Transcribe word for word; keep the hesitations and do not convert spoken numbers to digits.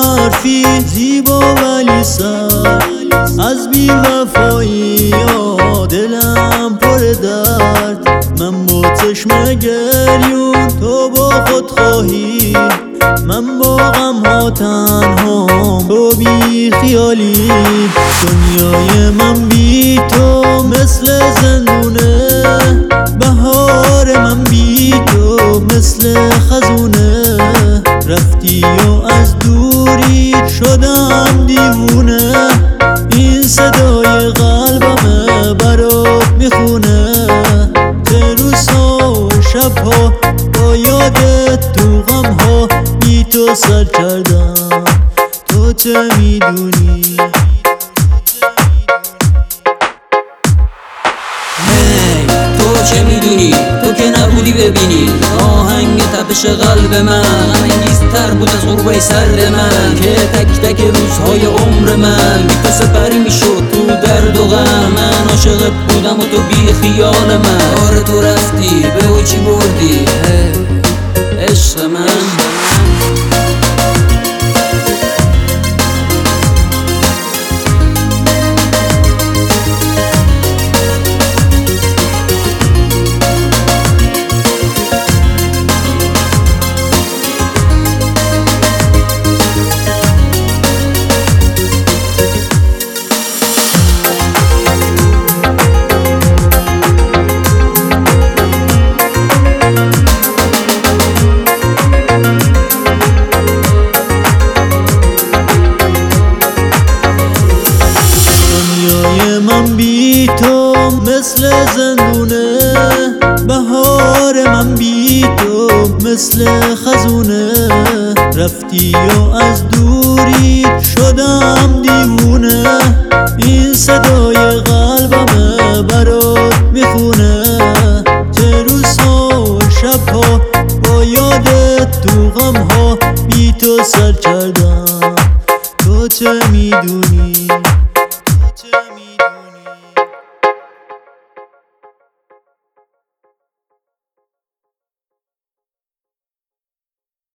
حرفی زیبا ولی سر از بی وفایی دلم پر درد. من با چشم گریون تو با خود خواهی، من با غم ها تنها تو بی خیالی. دنیای من بی تو مثل زندونه، بهار من بی تو مثل خزونه. رفتی و از دوری شدم دیوونه، این صدای قلبمه برات میخونه. چه روزها و شبها با یادت تو غمها بی تو سر کردم، تو چه میدونی؟ تو چه میدونی؟ تو که نبودی ببینی آهنگ تپش قلب من انگیزتر بود از غروبای سر من، که تک تک روزهای عمر من بی تو سپری میشد تو درد و غم. من عاشقت بودم و تو بی خیال من. آره تو رفتی به او چی بردی عشق من. من بی تو مثل زندونه، بهار من بی تو مثل خزونه. رفتی و از دوری شدم دیوونه، این صدای قلبمه برات میخونه. چه روزها و شبها با یادت تو غمها بی تو سر کردم، تو چه میدونی؟